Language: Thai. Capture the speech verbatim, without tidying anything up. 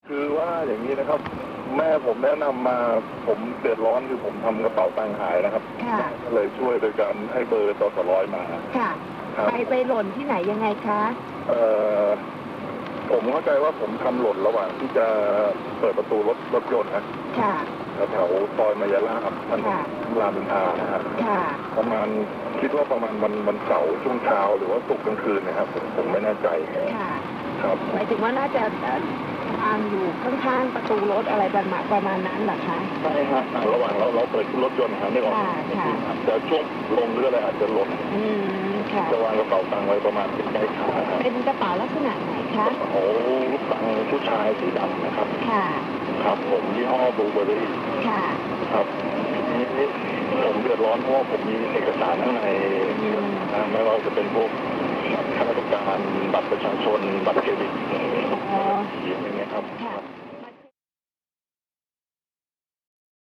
คือว่าอย่างนี้นะครับแม่ผมแนะนำมาผมเดือดร้อนคือผมทำกระเป๋าตังค์หายนะครับก็เลยช่วยโดยการให้เบอร์ต่อสร้อยมาค่ะไปไปหล่นที่ไหนยังไงคะเอ่อผมเข้าใจว่าผมทำหล่นระหว่างที่จะเปิดประตูรถรถยนต์นะค่ะแถวซอยมายาลาครับถนนรามอินทรานะฮะประมาณคิดว่าประมาณวันวันเสาร์ช่วงเช้าหรือว่าศุกร์กลางคืนนะครับผมไม่แน่ใจค่ะครับหมายถึงว่าน่าจะทางอยู่ข้างๆประตูรถอะไรประมาณประมาณนั้นเหรอคะใช่ฮะระหว่างเราเราเปิดรถยนต์ครับไม่ออกแต่ช่วงลงเรืออะไรอาจจะหล่นจะวางกระเป๋าตังค์ไว้ประมาณเป็นใกล้ขาเป็นกระเป๋าลักษณะไหนคะโอ้ตังค์ผู้ชายสีดำนะครับค่ะครับผมยี่ห้อบลูเบอร์รี่ค่ะครับนี่ผมเดือดร้อนเพราะว่าผมมีเอกสารข้างในไม่ว่าจะเป็นพวกข้าราชการบัตรประชาชนบัตรเครดิตอย่างเงี้ยครับ